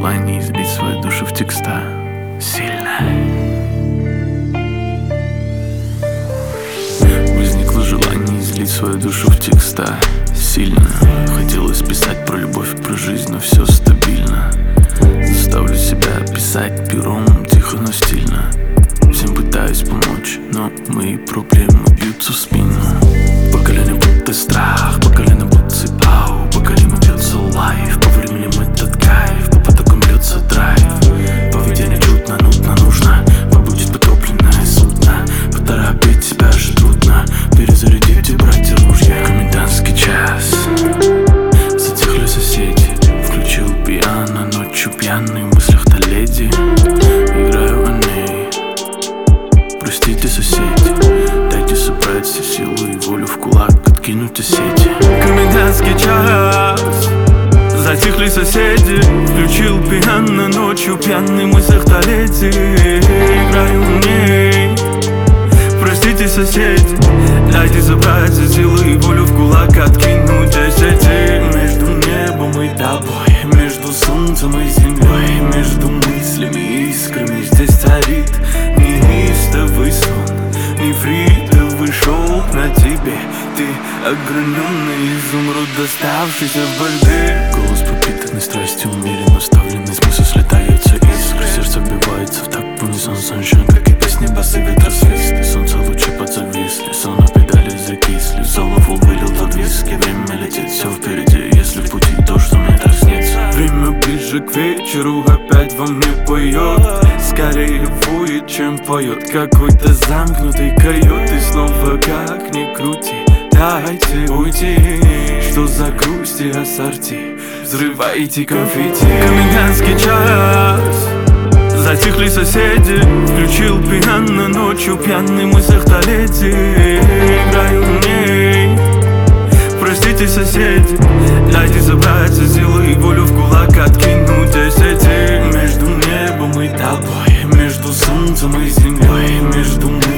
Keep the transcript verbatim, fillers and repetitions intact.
желание излить свою душу в текста сильно. Возникло желание излить свою душу в текста сильно. Хотелось писать про любовь, про жизнь, но все стабильно. Заставлю себя писать пером, тихо, но стильно. Всем пытаюсь помочь, но мои проблемы бьются в спину. По колено будто страх, по колено будто ау. По колено бьется лайф, по времени этот кайф. По потокам бьется драйв. Поведение чудно, нудно, нужно побудить потопленное судно. Поторопить себя же трудно, перезарядить и брать ружья. Комендантский час, затихли соседи. Включил пиано, ночью пьяный в мыслях-то леди. Играю о ней. Простите, соседи, дайте собрать все силы и волю в кулак, откинуть сети. Комендантский час, затихли соседи. Включил пиано, ночью пьяный в мыслях-то леди. Играю в ней. Простите, соседи, дайте собрать все силы и волю в кулак, откинуть сети. Между небом и тобой, между солнцем и землей, между мыслями и искрами здесь царит неистовый сон, нефритовый шелк на тебе. Ты ограненный изумруд, доставшийся в борьбе. Голос пропитанный страстью, умеренно вставленный смысл, слетаются искры. Сердце бивается в такт в унисон, sunshine, как и песни, басы, ветра, свисты. Солнце лучи подзависли, сон на педали закисли. Соловул вылил тот виски, время летит, все впереди. Если в пути то, что мне так снится. Время ближе к вечеру, опять во мне поет. Скорее воет, чем поет какой-то замкнутый койот. И снова как ни крути, дайте уйти. Что за грусти ассорти, взрывайте конфетти. Комендантский час, затихли соседи. Включил пиано, ночью пьяный в мыслях-то леди. Играю в ней. Простите, соседи, дайте собрать все силы и волю в кулак, откинуть сети. Между небом и тобой, между солнцем и землей, между